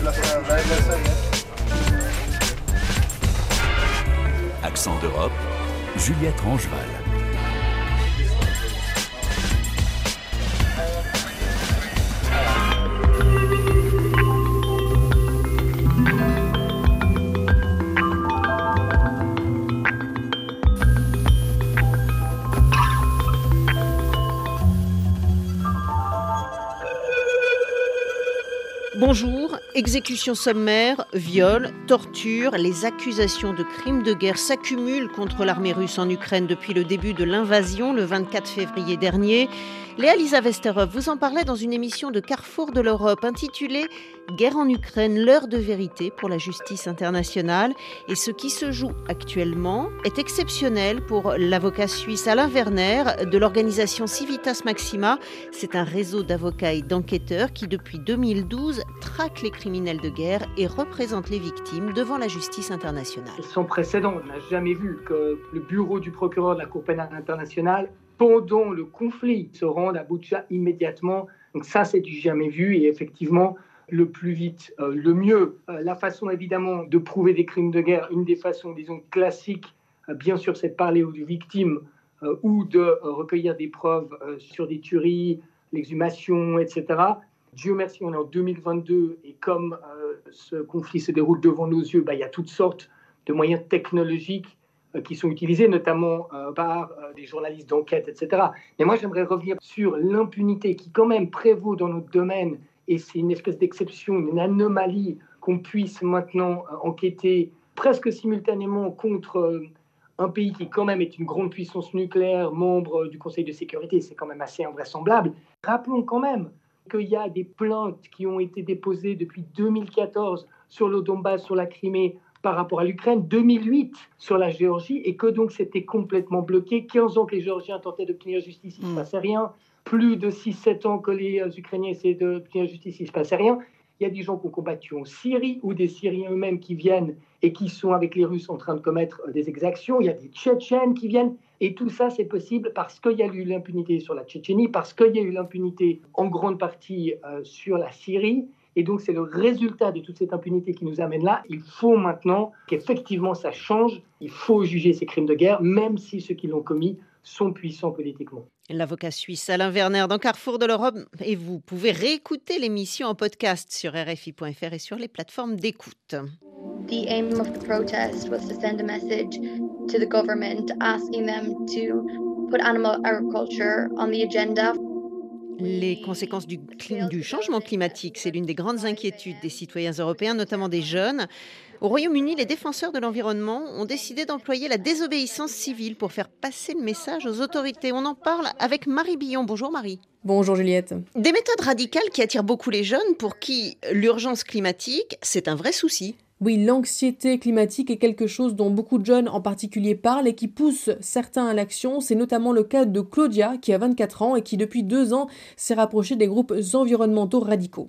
Accent d'Europe, Juliette Rangeval. Bonjour, exécution sommaire, viol, torture, les accusations de crimes de guerre s'accumulent contre l'armée russe en Ukraine depuis le début de l'invasion, le 24 février dernier. Léa-Lisa Westerhoff vous en parlait dans une émission de Carrefour de l'Europe intitulée « Guerre en Ukraine, l'heure de vérité pour la justice internationale ». Et ce qui se joue actuellement est exceptionnel pour l'avocat suisse Alain Werner de l'organisation Civitas Maxima. C'est un réseau d'avocats et d'enquêteurs qui, depuis 2012, traque les criminels de guerre et représente les victimes devant la justice internationale. Sans précédent, on n'a jamais vu que le bureau du procureur de la Cour pénale internationale, pendant le conflit, se rende à Boutcha immédiatement. Donc ça, c'est du jamais vu et effectivement, le plus vite, le mieux. La façon évidemment de prouver des crimes de guerre, une des façons, disons, classiques, bien sûr, c'est de parler aux victimes ou de recueillir des preuves sur des tueries, l'exhumation, etc. Dieu merci, on est en 2022 et comme ce conflit se déroule devant nos yeux, il y a toutes sortes de moyens technologiques qui sont utilisés, notamment par des journalistes d'enquête, etc. Mais moi, j'aimerais revenir sur l'impunité qui quand même prévaut dans notre domaine, et c'est une espèce d'exception, une anomalie qu'on puisse maintenant enquêter presque simultanément contre un pays qui quand même est une grande puissance nucléaire, membre du Conseil de sécurité, c'est quand même assez invraisemblable. Rappelons quand même qu'il y a des plaintes qui ont été déposées depuis 2014 sur le Donbass, sur la Crimée, par rapport à l'Ukraine, 2008 sur la Géorgie, et que donc c'était complètement bloqué. 15 ans que les Géorgiens tentaient d'obtenir justice, il ne se passait rien. Plus de 6-7 ans que les Ukrainiens essaient d'obtenir justice, il ne se passait rien. Il y a des gens qui ont combattu en Syrie, ou des Syriens eux-mêmes qui viennent et qui sont avec les Russes en train de commettre des exactions. Il y a des Tchétchènes qui viennent. Et tout ça, c'est possible parce qu'il y a eu l'impunité sur la Tchétchénie, parce qu'il y a eu l'impunité en grande partie sur la Syrie. Et donc, c'est le résultat de toute cette impunité qui nous amène là. Il faut maintenant qu'effectivement ça change. Il faut juger ces crimes de guerre, même si ceux qui l'ont commis sont puissants politiquement. L'avocat suisse Alain Werner dans Carrefour de l'Europe. Et vous pouvez réécouter l'émission en podcast sur RFI.fr et sur les plateformes d'écoute. The aim of the protest was to send a message to the government asking them to put animal agriculture on the agenda. Les conséquences du changement climatique, c'est l'une des grandes inquiétudes des citoyens européens, notamment des jeunes. Au Royaume-Uni, les défenseurs de l'environnement ont décidé d'employer la désobéissance civile pour faire passer le message aux autorités. On en parle avec Marie Billon. Bonjour Marie. Bonjour Juliette. Des méthodes radicales qui attirent beaucoup les jeunes pour qui l'urgence climatique, c'est un vrai souci. Oui, l'anxiété climatique est quelque chose dont beaucoup de jeunes en particulier parlent et qui pousse certains à l'action. C'est notamment le cas de Claudia, qui a 24 ans et qui depuis 2 ans s'est rapprochée des groupes environnementaux radicaux.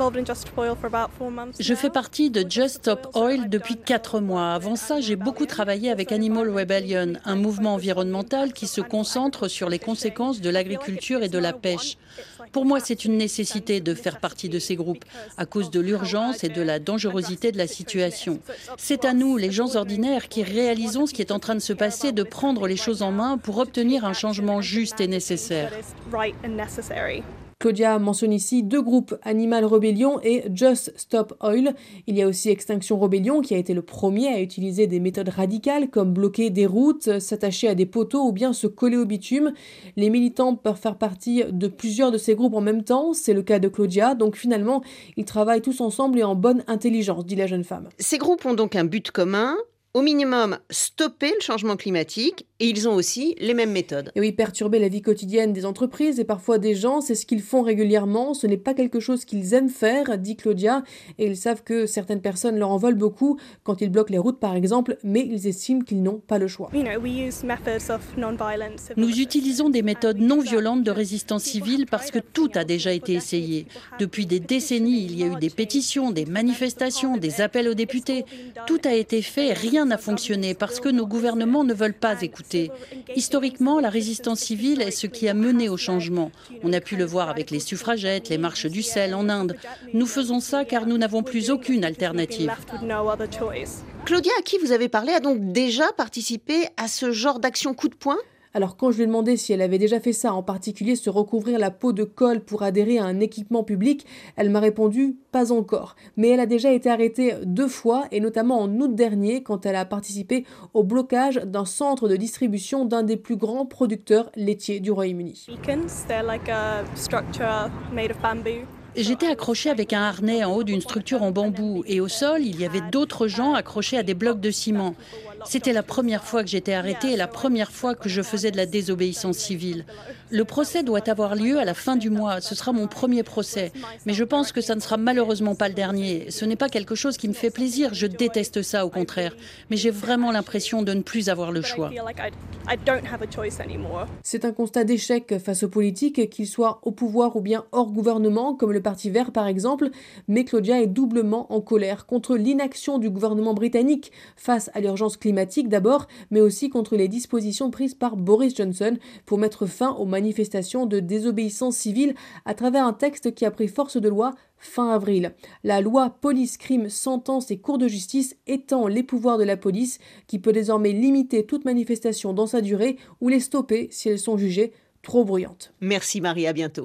Je fais partie de Just Stop Oil depuis 4 mois. Avant ça, j'ai beaucoup travaillé avec Animal Rebellion, un mouvement environnemental qui se concentre sur les conséquences de l'agriculture et de la pêche. Pour moi, c'est une nécessité de faire partie de ces groupes, à cause de l'urgence et de la dangerosité de la situation. C'est à nous, les gens ordinaires, qui réalisons ce qui est en train de se passer, de prendre les choses en main pour obtenir un changement juste et nécessaire. Claudia mentionne ici 2 groupes, Animal Rebellion et Just Stop Oil. Il y a aussi Extinction Rebellion qui a été le premier à utiliser des méthodes radicales comme bloquer des routes, s'attacher à des poteaux ou bien se coller au bitume. Les militants peuvent faire partie de plusieurs de ces groupes en même temps, c'est le cas de Claudia. Donc finalement, ils travaillent tous ensemble et en bonne intelligence, dit la jeune femme. Ces groupes ont donc un but commun. Au minimum, stopper le changement climatique et ils ont aussi les mêmes méthodes. Et oui, perturber la vie quotidienne des entreprises et parfois des gens, c'est ce qu'ils font régulièrement. Ce n'est pas quelque chose qu'ils aiment faire, dit Claudia. Et ils savent que certaines personnes leur en veulent beaucoup quand ils bloquent les routes par exemple, mais ils estiment qu'ils n'ont pas le choix. Nous utilisons des méthodes non violentes de résistance civile parce que tout a déjà été essayé. Depuis des décennies, il y a eu des pétitions, des manifestations, des appels aux députés. Tout a été fait, rien rien n'a fonctionné parce que nos gouvernements ne veulent pas écouter. Historiquement, la résistance civile est ce qui a mené au changement. On a pu le voir avec les suffragettes, les marches du sel en Inde. Nous faisons ça car nous n'avons plus aucune alternative. Claudia, à qui vous avez parlé, a donc déjà participé à ce genre d'action coup de poing ? Alors quand je lui ai demandé si elle avait déjà fait ça, en particulier se recouvrir la peau de colle pour adhérer à un équipement public, elle m'a répondu « pas encore ». Mais elle a déjà été arrêtée 2 fois, et notamment en août dernier, quand elle a participé au blocage d'un centre de distribution d'un des plus grands producteurs laitiers du Royaume-Uni. J'étais accrochée avec un harnais en haut d'une structure en bambou et au sol, il y avait d'autres gens accrochés à des blocs de ciment. C'était la première fois que j'étais arrêtée et la première fois que je faisais de la désobéissance civile. Le procès doit avoir lieu à la fin du mois. Ce sera mon premier procès. Mais je pense que ça ne sera malheureusement pas le dernier. Ce n'est pas quelque chose qui me fait plaisir. Je déteste ça, au contraire. Mais j'ai vraiment l'impression de ne plus avoir le choix. C'est un constat d'échec face aux politiques, qu'ils soient au pouvoir ou bien hors gouvernement, comme le Parti vert par exemple. Mais Claudia est doublement en colère contre l'inaction du gouvernement britannique face à l'urgence climatique d'abord, mais aussi contre les dispositions prises par Boris Johnson pour mettre fin aux manifestations de désobéissance civile à travers un texte qui a pris force de loi fin avril. La loi Police, Crime, Sentence et Cour de justice étend les pouvoirs de la police qui peut désormais limiter toute manifestation dans sa durée ou les stopper si elles sont jugées trop bruyantes. Merci Marie, à bientôt.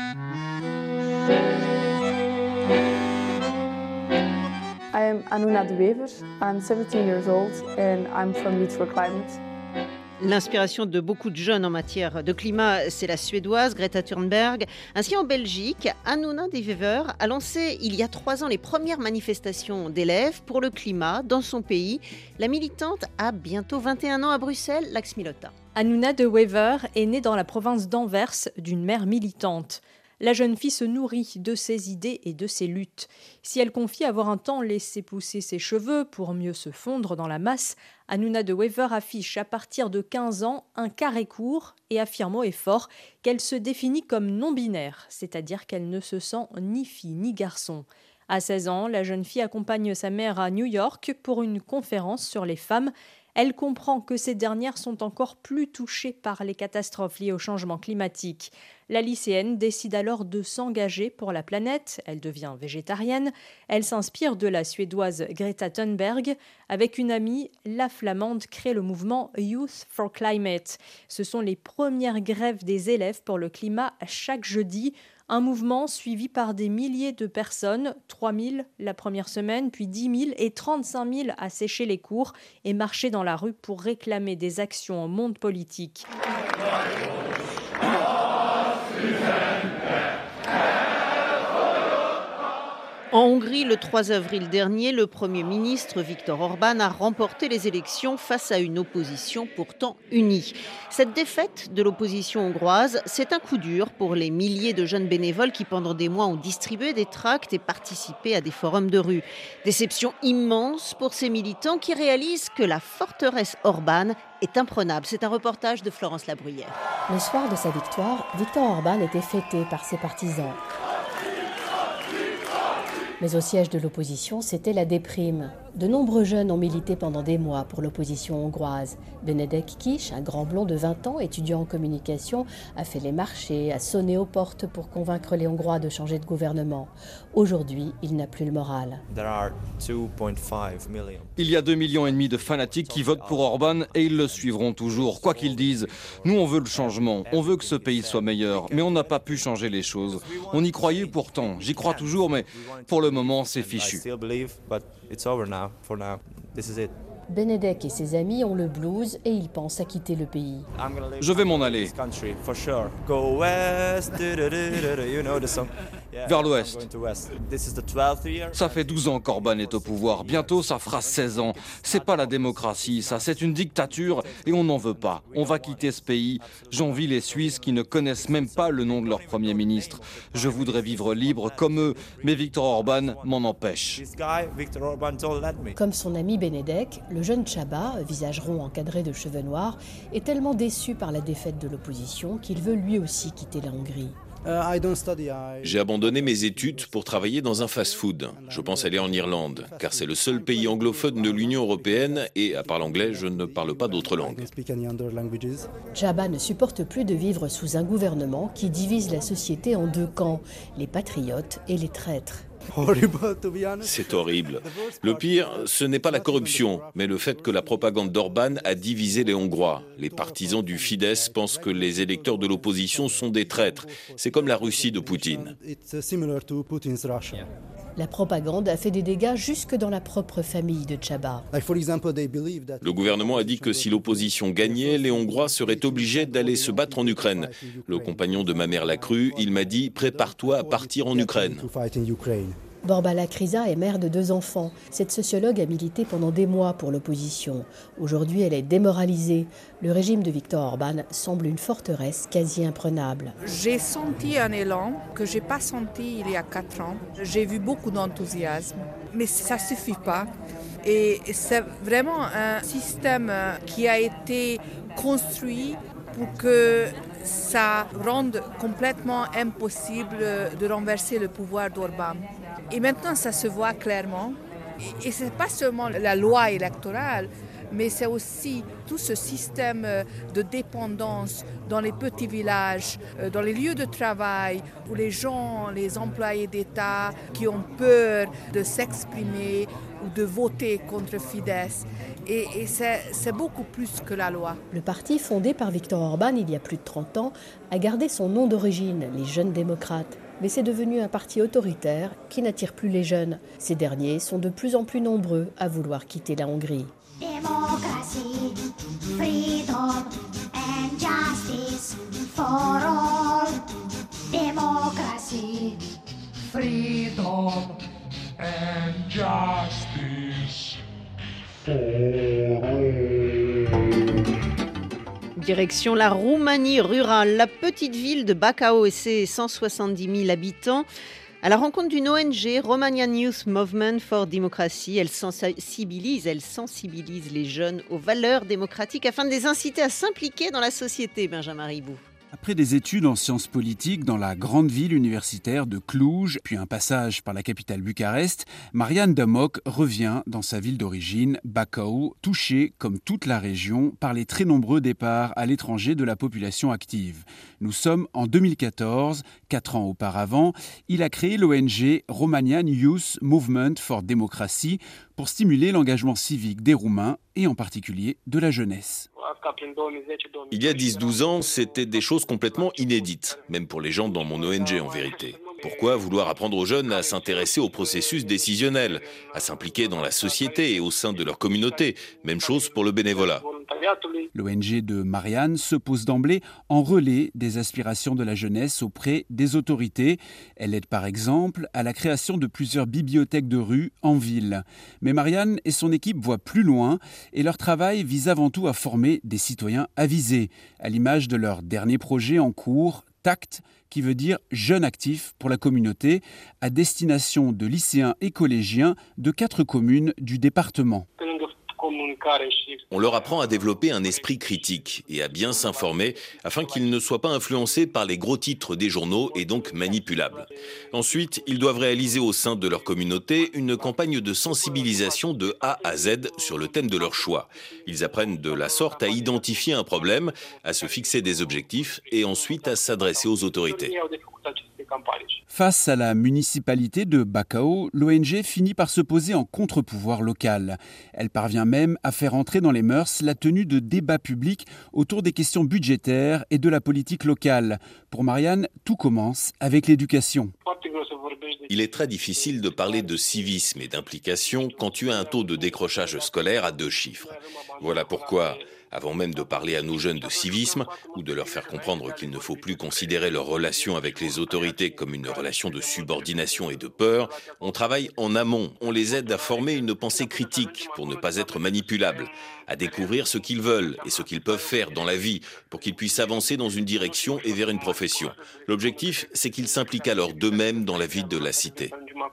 I am Anuna de Wever. I'm 17 years old and I'm from Youth for Climate. L'inspiration de beaucoup de jeunes en matière de climat, c'est la Suédoise Greta Thunberg. Ainsi, en Belgique, Anuna de Wever a lancé il y a 3 ans les premières manifestations d'élèves pour le climat dans son pays. La militante a bientôt 21 ans à Bruxelles, Lax Milota. Anuna de Wever est née dans la province d'Anvers d'une mère militante. La jeune fille se nourrit de ses idées et de ses luttes. Si elle confie avoir un temps laissé pousser ses cheveux pour mieux se fondre dans la masse, Anuna de Wever affiche à partir de 15 ans un carré court et affirme haut et fort qu'elle se définit comme non-binaire, c'est-à-dire qu'elle ne se sent ni fille ni garçon. À 16 ans, la jeune fille accompagne sa mère à New York pour une conférence sur les femmes. Elle comprend que ces dernières sont encore plus touchées par les catastrophes liées au changement climatique. La lycéenne décide alors de s'engager pour la planète. Elle devient végétarienne. Elle s'inspire de la Suédoise Greta Thunberg. Avec une amie, la Flamande crée le mouvement Youth for Climate. Ce sont les premières grèves des élèves pour le climat chaque jeudi. Un mouvement suivi par des milliers de personnes, 3 000 la première semaine, puis 10 000 et 35 000 à sécher les cours et marcher dans la rue pour réclamer des actions au monde politique. En Hongrie, le 3 avril dernier, le Premier ministre Viktor Orban a remporté les élections face à une opposition pourtant unie. Cette défaite de l'opposition hongroise, c'est un coup dur pour les milliers de jeunes bénévoles qui pendant des mois ont distribué des tracts et participé à des forums de rue. Déception immense pour ces militants qui réalisent que la forteresse Orban est imprenable. C'est un reportage de Florence Labruyère. Le soir de sa victoire, Viktor Orban était fêté par ses partisans. Mais au siège de l'opposition, c'était la déprime. De nombreux jeunes ont milité pendant des mois pour l'opposition hongroise. Benedek Kish, un grand blond de 20 ans, étudiant en communication, a fait les marchés, a sonné aux portes pour convaincre les Hongrois de changer de gouvernement. Aujourd'hui, il n'a plus le moral. Il y a 2,5 millions de fanatiques qui votent pour Orban et ils le suivront toujours, quoi qu'ils disent. Nous, on veut le changement, on veut que ce pays soit meilleur, mais on n'a pas pu changer les choses. On y croyait pourtant, j'y crois toujours, mais pour le moment, c'est fichu. Benedek et ses amis ont le blues et ils pensent à quitter le pays. Je vais m'en aller. Vers l'ouest. Ça fait 12 ans qu'Orban est au pouvoir. Bientôt, ça fera 16 ans. C'est pas la démocratie, ça. C'est une dictature et on n'en veut pas. On va quitter ce pays. J'envie les Suisses qui ne connaissent même pas le nom de leur Premier ministre. Je voudrais vivre libre comme eux, mais Viktor Orban m'en empêche. Comme son ami Benedek, le jeune Csaba, visage rond encadré de cheveux noirs, est tellement déçu par la défaite de l'opposition qu'il veut lui aussi quitter la Hongrie. J'ai abandonné mes études pour travailler dans un fast-food. Je pense aller en Irlande, car c'est le seul pays anglophone de l'Union européenne et, à part l'anglais, je ne parle pas d'autres langues. Djaba ne supporte plus de vivre sous un gouvernement qui divise la société en deux camps, les patriotes et les traîtres. C'est horrible. Le pire, ce n'est pas la corruption, mais le fait que la propagande d'Orban a divisé les Hongrois. Les partisans du Fidesz pensent que les électeurs de l'opposition sont des traîtres. C'est comme la Russie de Poutine. La propagande a fait des dégâts jusque dans la propre famille de Djaba. Le gouvernement a dit que si l'opposition gagnait, les Hongrois seraient obligés d'aller se battre en Ukraine. Le compagnon de ma mère l'a cru, il m'a dit « Prépare-toi à partir en Ukraine ». Borbala Kriza est mère de 2 enfants. Cette sociologue a milité pendant des mois pour l'opposition. Aujourd'hui, elle est démoralisée. Le régime de Viktor Orban semble une forteresse quasi imprenable. J'ai senti un élan que je n'ai pas senti il y a 4 ans. J'ai vu beaucoup d'enthousiasme, mais ça ne suffit pas. Et c'est vraiment un système qui a été construit pour que ça rende complètement impossible de renverser le pouvoir d'Orban. Et maintenant, ça se voit clairement. Et ce n'est pas seulement la loi électorale, mais c'est aussi tout ce système de dépendance dans les petits villages, dans les lieux de travail, où les gens, les employés d'État qui ont peur de s'exprimer ou de voter contre Fidesz. Et c'est beaucoup plus que la loi. Le parti fondé par Viktor Orban il y a plus de 30 ans a gardé son nom d'origine, les Jeunes démocrates. Mais c'est devenu un parti autoritaire qui n'attire plus les jeunes. Ces derniers sont de plus en plus nombreux à vouloir quitter la Hongrie. Democracy, freedom and justice for all. Democracy, freedom and justice for all. Direction la Roumanie rurale, la petite ville de Bacău et ses 170 000 habitants. À la rencontre d'une ONG, Romanian Youth Movement for Democracy, elle sensibilise les jeunes aux valeurs démocratiques afin de les inciter à s'impliquer dans la société. Benjamin Ribou. Après des études en sciences politiques dans la grande ville universitaire de Cluj, puis un passage par la capitale Bucarest, Marian Damoc revient dans sa ville d'origine, Bacău, touchée, comme toute la région, par les très nombreux départs à l'étranger de la population active. Nous sommes en 2014, 4 ans auparavant, il a créé l'ONG Romanian Youth Movement for Democracy pour stimuler l'engagement civique des Roumains et en particulier de la jeunesse. Il y a 10-12 ans, c'était des choses complètement inédites, même pour les gens dans mon ONG en vérité. Pourquoi vouloir apprendre aux jeunes à s'intéresser au processus décisionnel, à s'impliquer dans la société et au sein de leur communauté? Même chose pour le bénévolat. L'ONG de Marianne se pose d'emblée en relais des aspirations de la jeunesse auprès des autorités. Elle aide par exemple à la création de plusieurs bibliothèques de rue en ville. Mais Marianne et son équipe voient plus loin et leur travail vise avant tout à former des citoyens avisés, à l'image de leur dernier projet en cours, TACT, qui veut dire Jeunes actifs pour la communauté, à destination de lycéens et collégiens de 4 communes du département. On leur apprend à développer un esprit critique et à bien s'informer afin qu'ils ne soient pas influencés par les gros titres des journaux et donc manipulables. Ensuite, ils doivent réaliser au sein de leur communauté une campagne de sensibilisation de A à Z sur le thème de leur choix. Ils apprennent de la sorte à identifier un problème, à se fixer des objectifs et ensuite à s'adresser aux autorités. Face à la municipalité de Bacău, l'ONG finit par se poser en contre-pouvoir local. Elle parvient même à faire entrer dans les mœurs la tenue de débats publics autour des questions budgétaires et de la politique locale. Pour Marianne, tout commence avec l'éducation. Il est très difficile de parler de civisme et d'implication quand tu as un taux de décrochage scolaire à 2 chiffres. Voilà pourquoi, avant même de parler à nos jeunes de civisme ou de leur faire comprendre qu'il ne faut plus considérer leur relation avec les autorités comme une relation de subordination et de peur, on travaille en amont. On les aide à former une pensée critique pour ne pas être manipulables, à découvrir ce qu'ils veulent et ce qu'ils peuvent faire dans la vie pour qu'ils puissent avancer dans une direction et vers une profession. L'objectif, c'est qu'ils s'impliquent alors d'eux-mêmes dans la vie de la cité.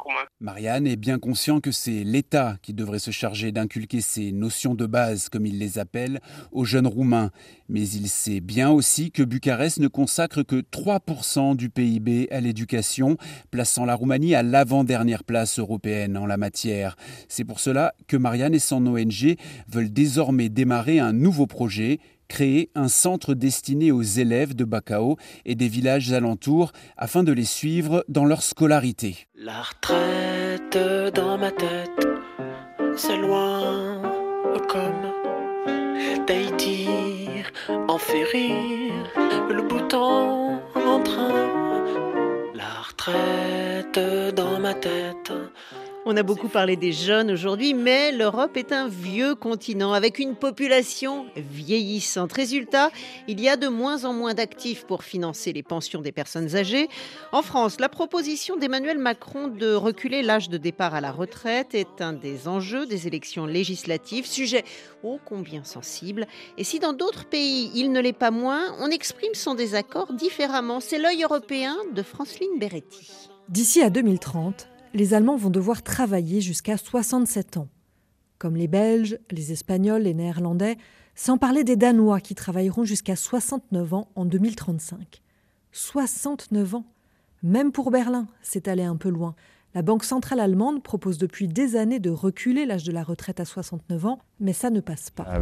Marianne est bien conscient que c'est l'État qui devrait se charger d'inculquer ces notions de base, comme il les appelle, aux jeunes Roumains. Mais il sait bien aussi que Bucarest ne consacre que 3% du PIB à l'éducation, plaçant la Roumanie à l'avant-dernière place européenne en la matière. C'est pour cela que Marianne et son ONG veulent désormais démarrer un nouveau projet, créer un centre destiné aux élèves de Bacău et des villages alentours afin de les suivre dans leur scolarité. La retraite dans ma tête, c'est loin comme Tahiti, en fait rire le bouton en train. La retraite dans ma tête. On a beaucoup parlé des jeunes aujourd'hui, mais l'Europe est un vieux continent avec une population vieillissante. Résultat, il y a de moins en moins d'actifs pour financer les pensions des personnes âgées. En France, la proposition d'Emmanuel Macron de reculer l'âge de départ à la retraite est un des enjeux des élections législatives, sujet ô combien sensible. Et si dans d'autres pays, il ne l'est pas moins, on exprime son désaccord différemment. C'est l'œil européen de Franceline Beretti. D'ici à 2030, les Allemands vont devoir travailler jusqu'à 67 ans. Comme les Belges, les Espagnols, les Néerlandais, sans parler des Danois qui travailleront jusqu'à 69 ans en 2035. 69 ans. Même pour Berlin, c'est allé un peu loin. La Banque centrale allemande propose depuis des années de reculer l'âge de la retraite à 69 ans, mais ça ne passe pas.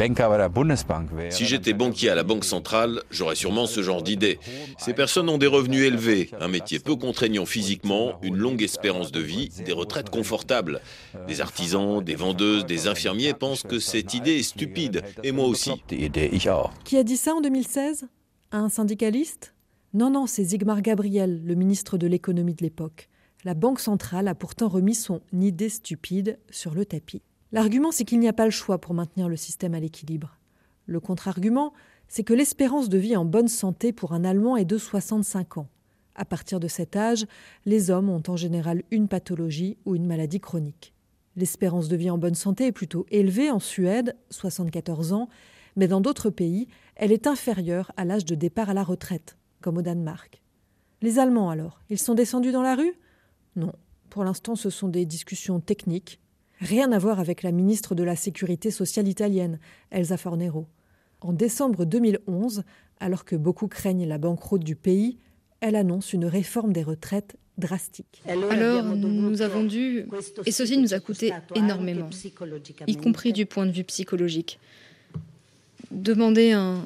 Si j'étais banquier à la Banque centrale, j'aurais sûrement ce genre d'idée. Ces personnes ont des revenus élevés, un métier peu contraignant physiquement, une longue espérance de vie, des retraites confortables. Des artisans, des vendeuses, des infirmiers pensent que cette idée est stupide, et moi aussi. Qui a dit ça en 2016 ? Un syndicaliste ? Non, c'est Sigmar Gabriel, le ministre de l'économie de l'époque. La Banque centrale a pourtant remis son idée stupide sur le tapis. L'argument, c'est qu'il n'y a pas le choix pour maintenir le système à l'équilibre. Le contre-argument, c'est que l'espérance de vie en bonne santé pour un Allemand est de 65 ans. À partir de cet âge, les hommes ont en général une pathologie ou une maladie chronique. L'espérance de vie en bonne santé est plutôt élevée en Suède, 74 ans, mais dans d'autres pays, elle est inférieure à l'âge de départ à la retraite, comme au Danemark. Les Allemands alors, ils sont descendus dans la rue ? Non, pour l'instant ce sont des discussions techniques. Rien à voir avec la ministre de la Sécurité sociale italienne, Elsa Fornero. En décembre 2011, alors que beaucoup craignent la banqueroute du pays, elle annonce une réforme des retraites drastique. Alors, nous avons dû, et ceci nous a coûté énormément, y compris du point de vue psychologique, demander un...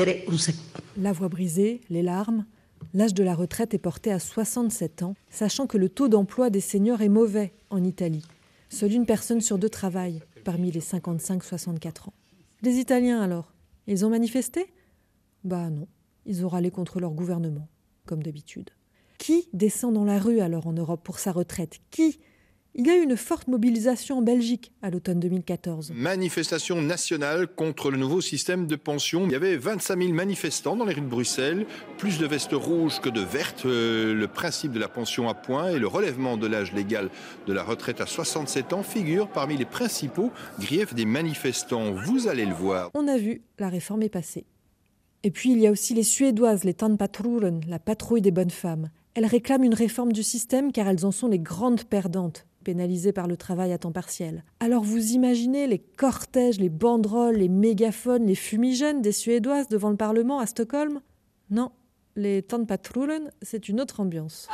La voix brisée, les larmes... L'âge de la retraite est porté à 67 ans, sachant que le taux d'emploi des seniors est mauvais en Italie. Seule une personne sur deux travaille parmi les 55-64 ans. Les Italiens alors, ils ont manifesté ? Bah non, ils ont râlé contre leur gouvernement, comme d'habitude. Qui descend dans la rue alors en Europe pour sa retraite ? Qui ? Il y a eu une forte mobilisation en Belgique à l'automne 2014. Manifestation nationale contre le nouveau système de pension. Il y avait 25 000 manifestants dans les rues de Bruxelles, plus de vestes rouges que de vertes. Le principe de la pension à points et le relèvement de l'âge légal de la retraite à 67 ans figurent parmi les principaux griefs des manifestants. Vous allez le voir. On a vu, la réforme est passée. Et puis il y a aussi les Suédoises, les Tandpatrullen, la patrouille des bonnes femmes. Elles réclament une réforme du système car elles en sont les grandes perdantes, pénalisées par le travail à temps partiel. Alors vous imaginez les cortèges, les banderoles, les mégaphones, les fumigènes des Suédoises devant le Parlement à Stockholm ? Non, les Tandpatrullen, c'est une autre ambiance.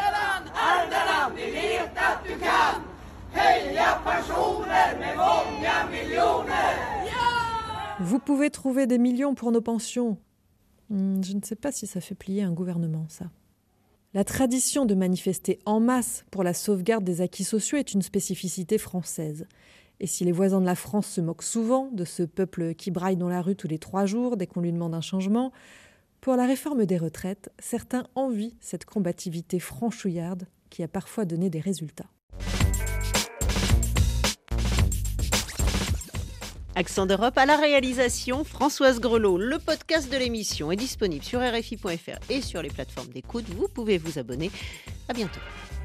Vous pouvez trouver des millions pour nos pensions. Je ne sais pas si ça fait plier un gouvernement, ça. La tradition de manifester en masse pour la sauvegarde des acquis sociaux est une spécificité française. Et si les voisins de la France se moquent souvent de ce peuple qui braille dans la rue tous les 3 jours dès qu'on lui demande un changement, pour la réforme des retraites, certains envient cette combativité franchouillarde qui a parfois donné des résultats. Accent d'Europe à la réalisation, Françoise Grelot. Le podcast de l'émission est disponible sur RFI.fr et sur les plateformes d'écoute. Vous pouvez vous abonner. À bientôt.